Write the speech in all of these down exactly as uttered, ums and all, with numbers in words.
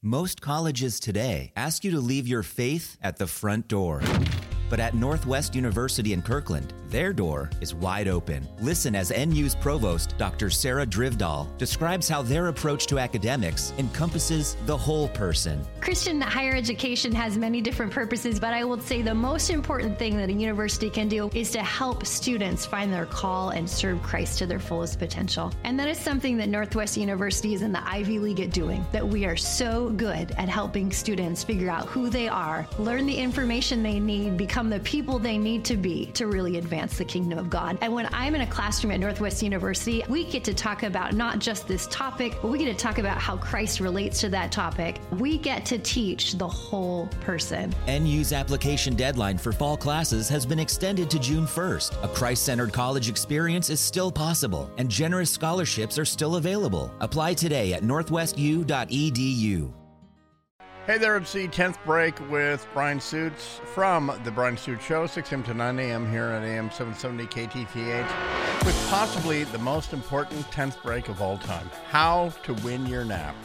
Most colleges today ask you to leave your faith at the front door. But at Northwest University in Kirkland, their door is wide open. Listen as N U's provost, Doctor Sarah Drivdahl, describes how their approach to academics encompasses the whole person. Christian higher education has many different purposes, but I will say the most important thing that a university can do is to help students find their call and serve Christ to their fullest potential. And that is something that Northwest University is in the Ivy League at doing, that we are so good at helping students figure out who they are, learn the information they need, become the people they need to be to really advance the kingdom of God. And when I'm in a classroom at Northwest University, we get to talk about not just this topic, but we get to talk about how Christ relates to that topic. We get to teach the whole person. N U's application deadline for fall classes has been extended to June first. A Christ-centered college experience is still possible, and generous scholarships are still available. Apply today at northwest u dot e d u. Hey there, it's the tenth break with Brian Suits from The Brian Suits Show, six a.m. to nine a.m. here at A M seven seventy K T T H, with possibly the most important tenth break of all time, how to win your nap.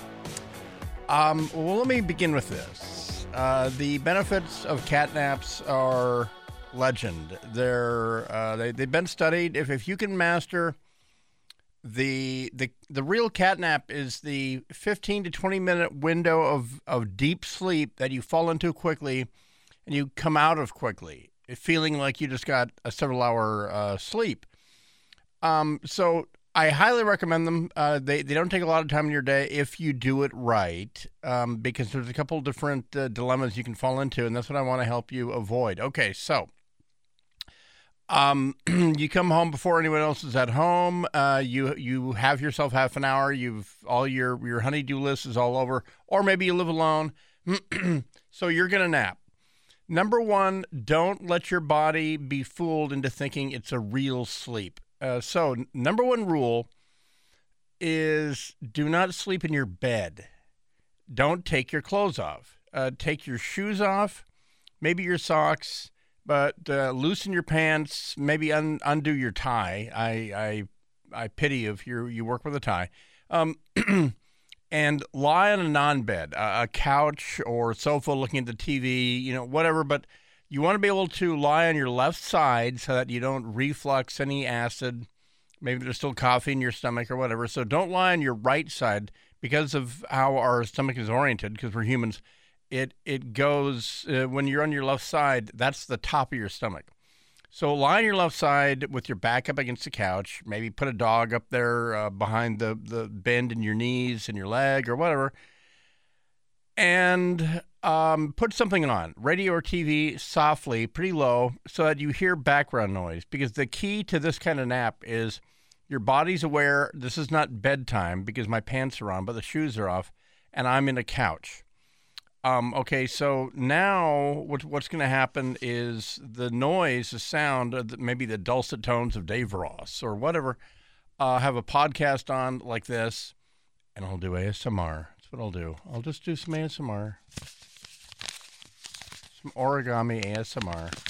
Um, well, let me begin with this. Uh, the benefits of cat naps are legend. They're, uh, they, they've been studied. If, if you can master The the the real cat nap is the fifteen to twenty minute window of, of deep sleep that you fall into quickly and you come out of quickly, feeling like you just got a several hour uh, sleep. Um, so I highly recommend them. Uh, they, they don't take a lot of time in your day if you do it right, um, because there's a couple different uh, dilemmas you can fall into, and that's what I want to help you avoid. Okay, so Um, you come home before anyone else is at home. Uh, you you have yourself half an hour. You've all your your honey-do list is all over, or maybe you live alone. So you're gonna nap. Number one, don't let your body be fooled into thinking it's a real sleep. Uh, so n- number one rule is do not sleep in your bed. Don't take your clothes off. Uh, take your shoes off, maybe your socks. But uh, loosen your pants, maybe un- undo your tie. I I I pity if you you work with a tie. Um, and lie on a non-bed, a, a couch or sofa looking at the T V, you know, whatever. But you want to be able to lie on your left side so that you don't reflux any acid. Maybe there's still coffee in your stomach or whatever. So don't lie on your right side because of how our stomach is oriented, because we're humans. It it goes, uh, when you're on your left side, that's the top of your stomach. So lie on your left side with your back up against the couch. Maybe put a dog up there uh, behind the, the bend in your knees and your leg or whatever. And um, put something on, radio or T V, softly, pretty low, so that you hear background noise. Because the key to this kind of nap is your body's aware this is not bedtime because my pants are on, but the shoes are off, and I'm in a couch. Um, okay, so now what, what's going to happen is the noise, the sound, uh, maybe the dulcet tones of Dave Ross or whatever, uh, have a podcast on like this, and I'll do A S M R. That's what I'll do. I'll just do some A S M R. Some origami A S M R.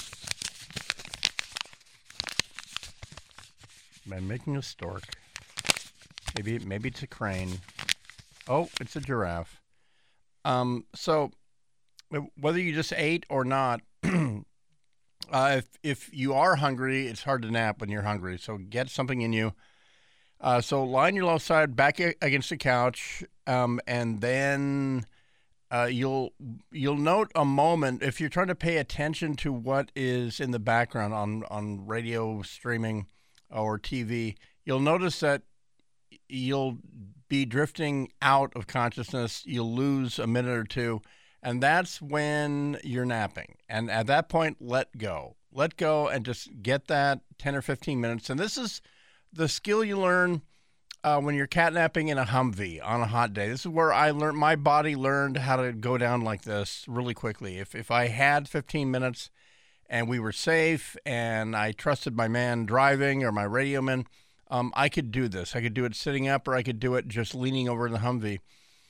I'm making a stork. Maybe, maybe it's a crane. Oh, it's a giraffe. Um, so whether you just ate or not, uh, if, if you are hungry, it's hard to nap when you're hungry. So get something in you. Uh, so lie on your left side, back against the couch. Um, and then, uh, you'll, you'll note a moment if you're trying to pay attention to what is in the background on, on radio streaming or T V, you'll notice that you'll be drifting out of consciousness. You'll lose a minute or two, and that's when you're napping. And at that point, let go. Let go and just get that ten or fifteen minutes. And this is the skill you learn uh, when you're catnapping in a Humvee on a hot day. This is where I learned, my body learned how to go down like this really quickly. If if I had fifteen minutes and we were safe and I trusted my man driving or my radio man, Um, I could do this. I could do it sitting up, or I could do it just leaning over in the Humvee.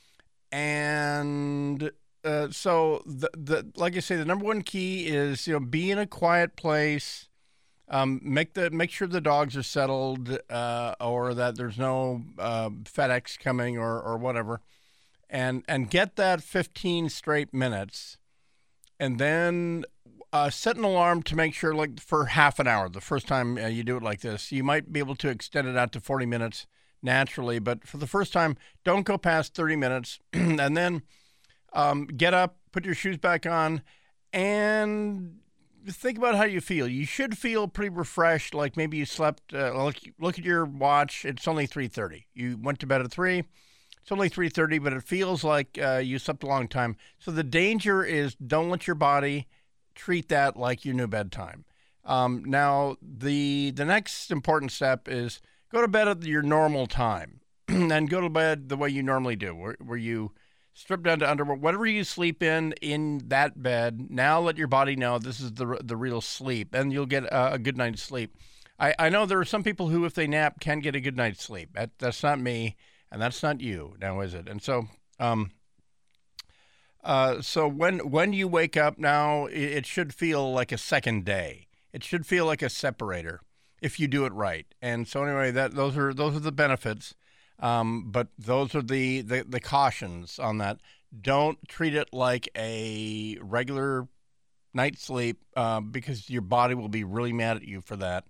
And uh, so, the the like I say, the number one key is, you know, be in a quiet place. Um, make the make sure the dogs are settled, uh, or that there's no uh, FedEx coming or or whatever. and and get that fifteen straight minutes, and then uh, set an alarm to make sure, like for half an hour. The first time uh, you do it like this, you might be able to extend it out to forty minutes naturally, but for the first time, don't go past thirty minutes, and then um, get up, put your shoes back on, and think about how you feel. You should feel pretty refreshed, like maybe you slept, uh, look, look at your watch, it's only three thirty. You went to bed at three, it's only three thirty, but it feels like uh, you slept a long time. So the danger is don't let your body treat that like your new bedtime. Um, now, the the next important step is go to bed at your normal time and go to bed the way you normally do, where, where you strip down to underwear, whatever you sleep in in that bed. Now let your body know this is the the real sleep, and you'll get a, a good night's sleep. I, I know there are some people who, if they nap, can get a good night's sleep. That, that's not me, and that's not you, now is it? And so, um, uh, so when when you wake up now, it, it should feel like a second day. It should feel like a separator if you do it right. And so anyway, that those are those are the benefits. Um, but those are the, the, the cautions on that. Don't treat it like a regular night's sleep uh, because your body will be really mad at you for that.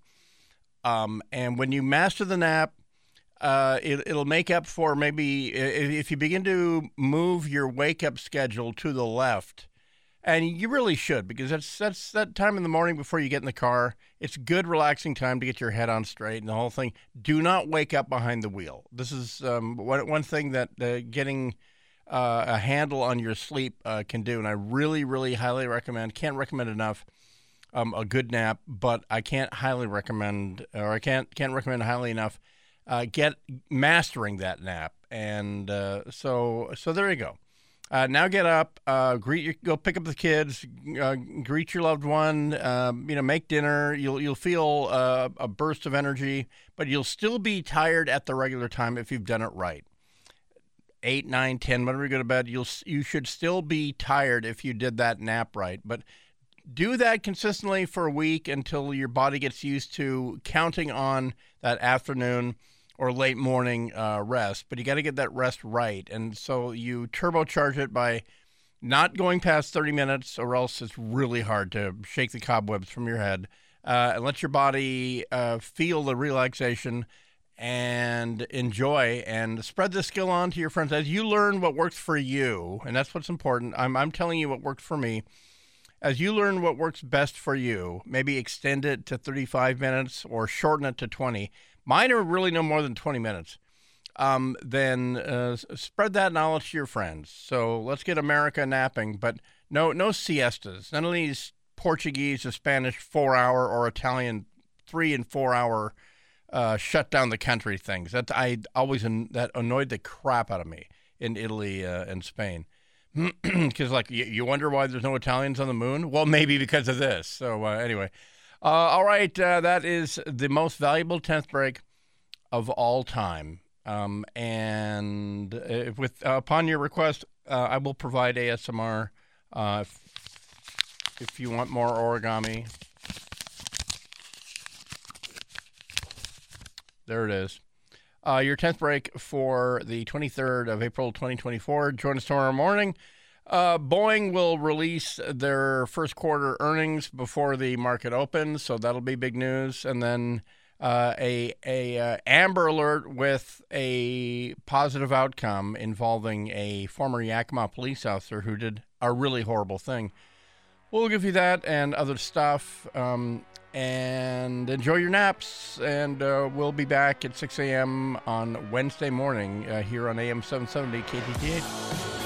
Um, and when you master the nap, uh, it, it'll make up for maybe if you begin to move your wake-up schedule to the left. And you really should, because that's that's that time in the morning before you get in the car. It's good, relaxing time to get your head on straight and the whole thing. Do not wake up behind the wheel. This is um, one, one thing that uh, getting uh, a handle on your sleep uh, can do. And I really, really highly recommend, can't recommend enough, um, a good nap, but I can't highly recommend, or I can't can't recommend highly enough, uh, get mastering that nap. And uh, so so there you go. Uh, now get up, uh, greet your, go pick up the kids, uh, greet your loved one, um, you know, make dinner. You'll you'll feel uh, a burst of energy, but you'll still be tired at the regular time if you've done it right. Eight, nine, ten, whenever you go to bed, you'll you should still be tired if you did that nap right. But do that consistently for a week until your body gets used to counting on that afternoon or late morning uh, rest, but you got to get that rest right. And so you turbocharge it by not going past thirty minutes, or else it's really hard to shake the cobwebs from your head, uh, and let your body uh, feel the relaxation and enjoy, and spread the skill on to your friends as you learn what works for you. And that's what's important. I'm, I'm telling you what worked for me. As you learn what works best for you, maybe extend it to thirty-five minutes or shorten it to twenty. Mine are really no more than twenty minutes. Um, then uh, spread that knowledge to your friends. So let's get America napping, but no no siestas. None of these Portuguese or Spanish four-hour or Italian three- and four-hour uh, shut down the country things. That I always that annoyed the crap out of me in Italy uh, and Spain. Because, like, you, you wonder why there's no Italians on the moon? Well, maybe because of this. So uh, anyway. Uh, all right, uh, that is the most valuable tenth break of all time. Um, and if with uh, upon your request, uh, I will provide A S M R uh, if, if you want more origami. There it is. Uh, your tenth break for the twenty-third of April, twenty twenty-four. Join us tomorrow morning. Uh, Boeing will release their first quarter earnings before the market opens, so that'll be big news. And then uh, a a uh, Amber Alert with a positive outcome involving a former Yakima police officer who did a really horrible thing. We'll give you that and other stuff. Um, and enjoy your naps. And uh, we'll be back at six a.m. on Wednesday morning uh, here on A M seven seventy K T T H.